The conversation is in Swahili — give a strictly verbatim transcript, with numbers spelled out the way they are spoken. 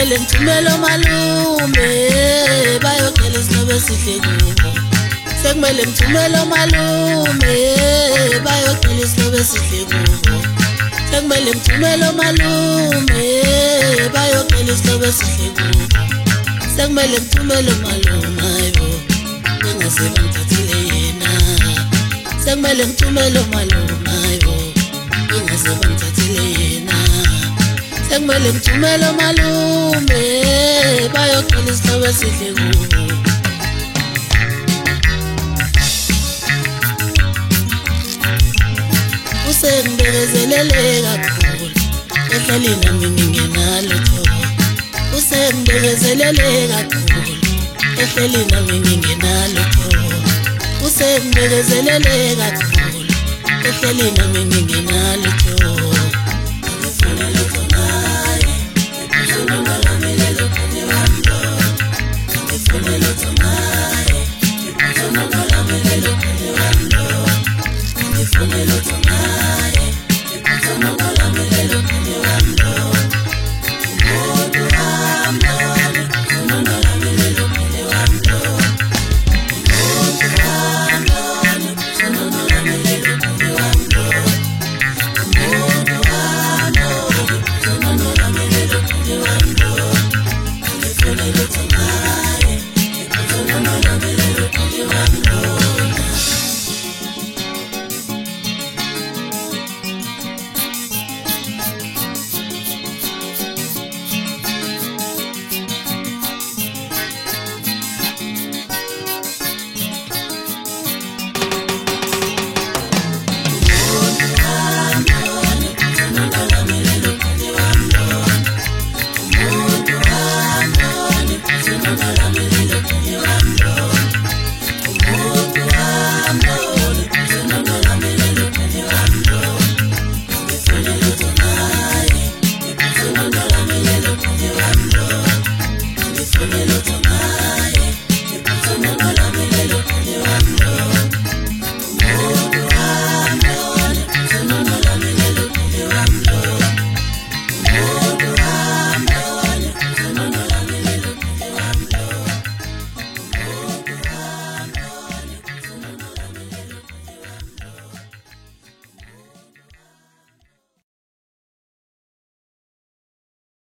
Sekumele ngithumele omalume bayocela isilobo esihle kubo. Sekumele ngithumele omalume bayocela isilobo esihle kubo. Sekumele ngithumele omalume bayocela isilobo esihle kubo. Sekumele ngithumele omalume ayo ingase bangithathile yena. Sekumele ngithumele omalume ayo ingase bangithathile yena. Sekumele ngithumele omalume bayocela isilobo esihle kubo. Usengibekezelele kakhulu ehleli nami ngingenalo thobo. Usengibekezelele kakhulu ehleli nami ngingenalo thobo. Usengibekezelele kakhulu ehleli nami ngingenalo thobo. Ngifuna lutho ngaye ngifuna ngalamelelo kanye wamlo. Ngifuna lutho ngaye ngifuna ngalamelelo kanye wamlo. Ngifuna lutho ngaye ngifuna ngalamelelo kanye wamlo.